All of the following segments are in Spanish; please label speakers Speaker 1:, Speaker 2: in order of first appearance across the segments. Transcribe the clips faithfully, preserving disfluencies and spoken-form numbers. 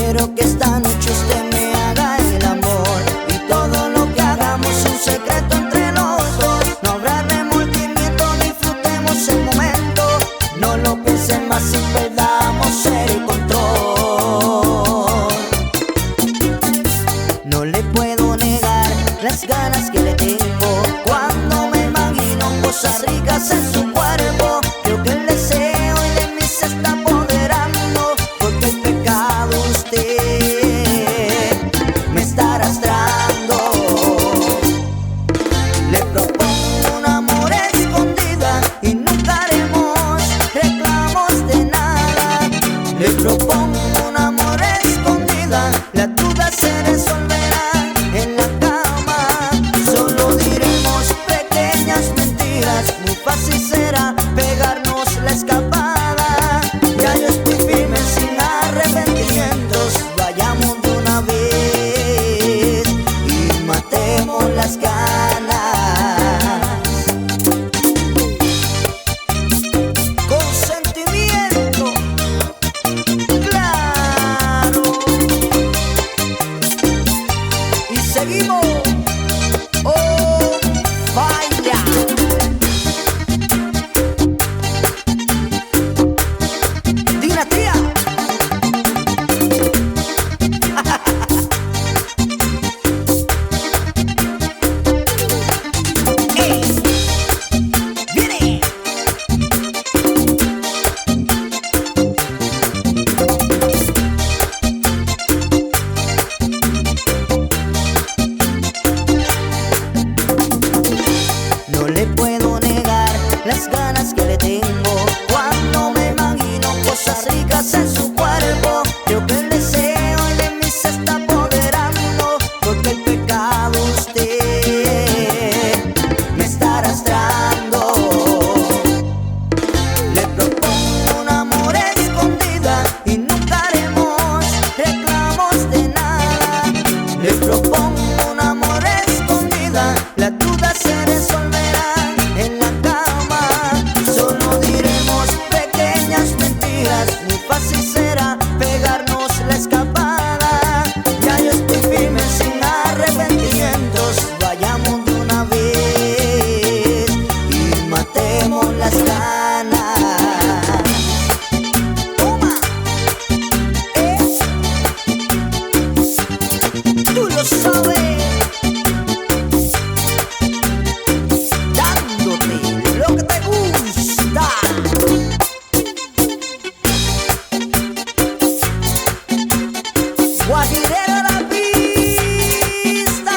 Speaker 1: quiero que esta noche usted me haga el amor y todo lo que hagamos un secreto entre los dos. No habrá remordimiento, disfrutemos el momento. No lo piensen más y perdamos el control. No le puedo negar las ganas que le tengo cuando me imagino cosas ricas en su cuerpo. Creo que el deseo y de mí se está apoderando, porque el pecado usted me está arrastrando. Le propongo un amor escondida y nunca haremos reclamos de nada. Le propongo un amor escondida, la duda se resolverá en la cama. Solo diremos pequeñas mentiras, muy fácil será pegarnos la escapada. Ya yo estoy firme sin arrepentimientos, vayamos de una vez y matemos las ganas. Con sentimiento, claro. Y seguimos. Oh, vaya. Dinastía. Eh, viene. No le puedo negar las ganas que le tengo cuando me imagino cosas ricas en su cuerpo. Creo que el deseo y de mí se está apoderando, porque el pecado usted me está arrastrando. Le propongo un amor escondida y nunca haremos reclamos de nada. Le propongo un amor escondida, la duda se resolverá en la cama. Solo diremos pequeñas mentiras, muy fácil será pegarnos la escapada. Ya yo estoy firme sin arrepentimientos, vayamos de una vez y matemos las ganas. Toma, eh, tú lo sabes. Dándote lo que te gusta. Guajirero a la pista.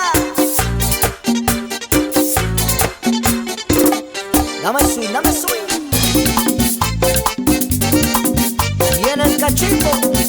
Speaker 1: Dame swing, dame swing. Y en el cachimbo.